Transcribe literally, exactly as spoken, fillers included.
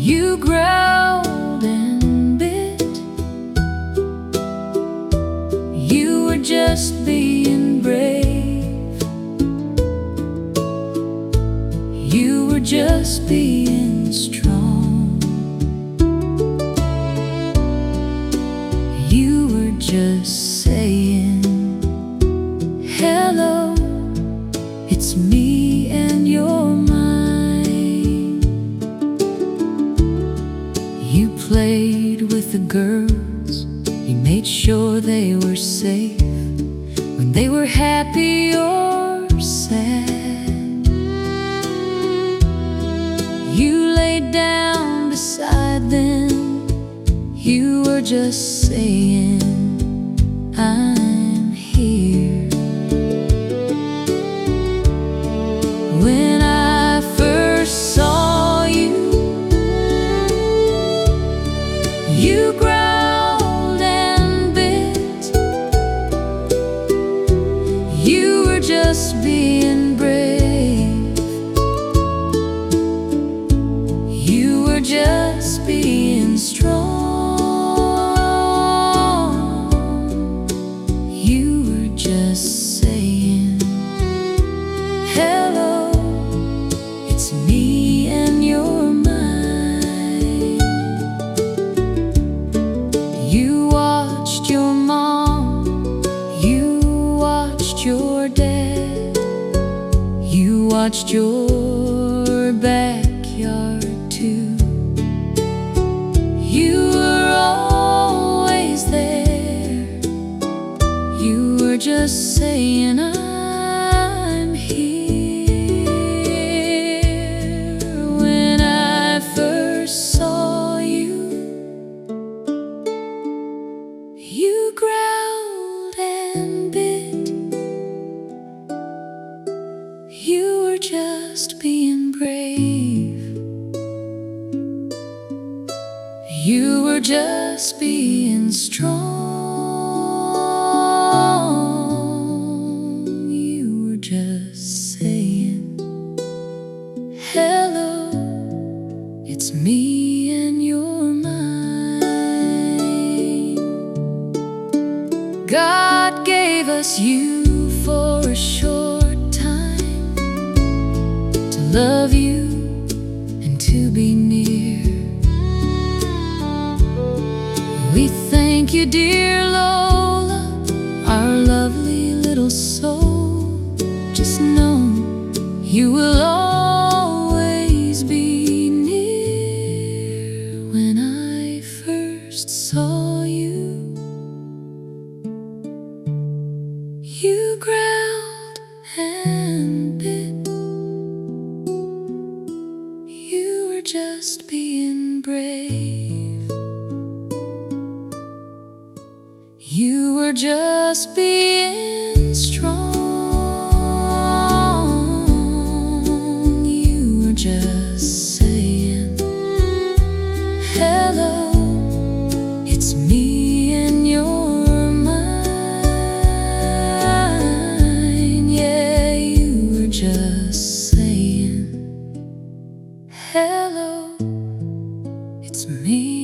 You growled and bit. You were just being brave. You were just being strong. You were just saying, hello, it's me and you're mine. You played with the girls. You made sure they were safe when they were happy or sad. You laid down beside them. You were just saying, I'm here. When I first saw you, you growled and bit. You were just being brave. You were just being strong. You were just saying, hello, it's me and you're mine. You watched your mom. You watched your dad. You watched your backyard too. You were always there. You were just saying, I'm here. When I first saw you, you growled and bit. You were just being brave. You were just being strong. You were just saying, hello, it's me and you're mine. God gave us you for a short time, to love you and to be near. We thank you, dear Lola, our lovely little soul. Just know you will always be near. When I first saw you, you growled and bit. You were just being brave. You were just being strong. You were just saying, hello, it's me and you're mine. Yeah, you were just saying, hello, it's me.